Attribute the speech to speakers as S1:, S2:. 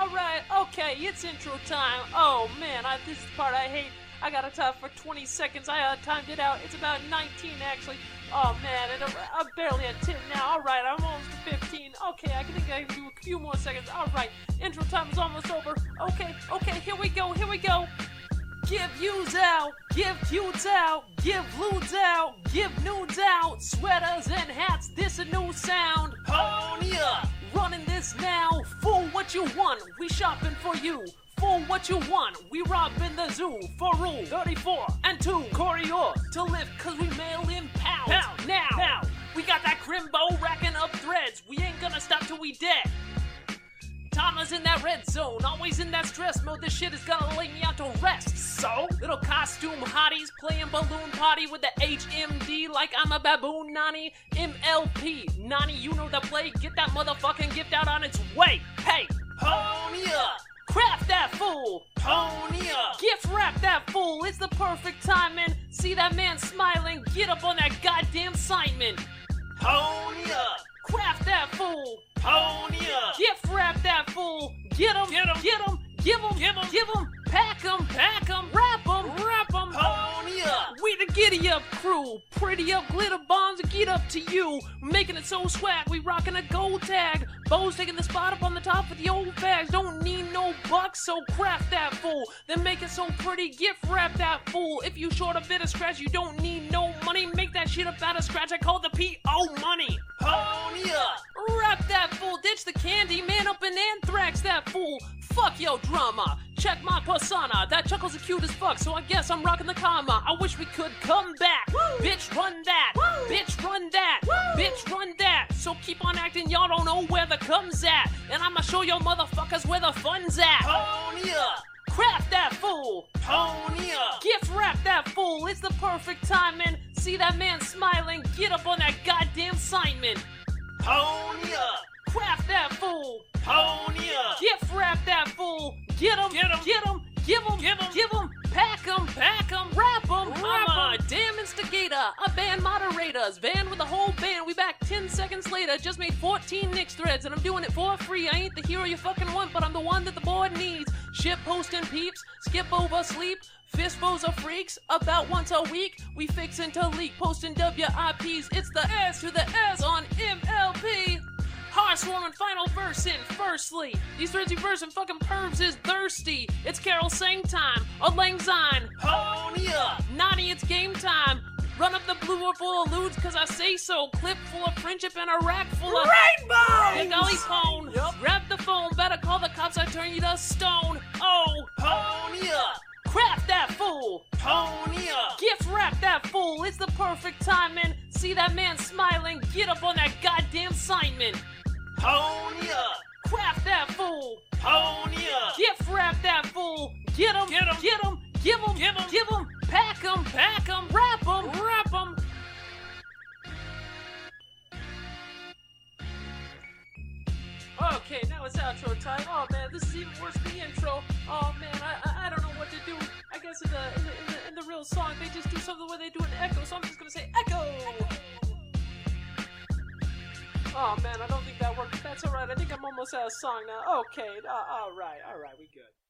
S1: Alright, okay, it's intro time. Oh man, this is the part I hate. I got a time for 20 seconds. I timed it out. It's about 19 actually. Oh man, and I'm barely at 10 now. Alright, I'm almost to 15. Okay, I think I can do a few more seconds. Alright, intro time is almost over. Okay, here we go. Give views out, give cutes out, give lewds out, give nudes out, sweaters and hats, this a new sound. Pony up! Running this now, for what you want, we shopping for you. For what you want, we robbing the zoo. For rule 34 and 2, Corio to lift cause we mail in pounds. Now, we got that Crimbo racking up threads. We ain't gonna stop till we dead. Thomas in that red zone, always in that stress mode. This shit is gonna lay me out to rest. So, little costume hotties playing balloon party with the HMD like I'm a baboon. Nani, MLP, Nani, you know the play. Get that motherfucking gift out on its way. Hey, pony up, craft that fool. Pony up, gift wrap that fool. It's the perfect timing. See that man smiling. Get up on that goddamn assignment. Pony up, craft that fool. Pony up, gift wrap that fool. Get him, give him, pack him, wrap him, pony up. We the giddy up crew, pretty up glitter bombs and get up to you. Making it so swag, we rocking a gold tag. Bo's taking the spot up on the top of the old bags. Don't need no bucks, so craft that fool. Then make it so pretty, gift wrap that fool. If you short a bit of scratch, you don't need no money. Make that shit up out of scratch, I call the P.O. money. Pony up, wrap that fool, ditch the candy, man up in anthrax that fool. Fuck yo drama, check my persona. That chuckle's a cute as fuck, so I guess I'm rocking the comma. I wish we could come back. Woo! Bitch run that, woo! Bitch run that, woo! Bitch run that. So keep on acting, y'all don't know where the come's at. And I'ma show y'all motherfuckers where the fun's at. Pony up, craft that fool. Pony up, gift wrap that fool. It's the perfect timing. See that man smiling, get up on that goddamn assignment. Pony up, craft that fool. Pony up, gift wrap that fool. Get him, give him, pack him, wrap him. I'm a damn instigator, a band moderator's van with a whole band. We back 10 seconds later, just made 14 Nix threads, and I'm doing it for free. I ain't the hero you fucking want, but I'm the one that the board needs. Shit posting peeps, skip over sleep. Fistfuls of freaks, about once a week. We fixin' to leak, posting WIPs. It's the S to the S on MLP. Heartwarming final verse in firstly. These threads you verse and fucking pervs is thirsty. It's Carol Sang time, a Lang Syne. Pony up, Nani, it's game time. Run up the blue or full of lewds cause I say so. Clip full of friendship and a rack full of
S2: rainbows!
S1: Big golly phone. Yep. Grab the phone, better call the cops, I turn you to stone. Oh, pony up, craft that fool. Pony up, gift wrap that fool. It's the perfect timing. See that man smiling, get up on that goddamn assignment. Pony up, craft that fool. Pony up, gift wrap that fool. Get him, give him, pack him, wrap him. Okay, now it's outro time. Oh man, this is even worse than the intro. Oh man, I don't know what to do. I guess in the real song they just do something where they do an echo, so I'm just gonna say echo. Oh man, I don't think that worked. That's alright. I think I'm almost out of song now. Okay, alright, we good.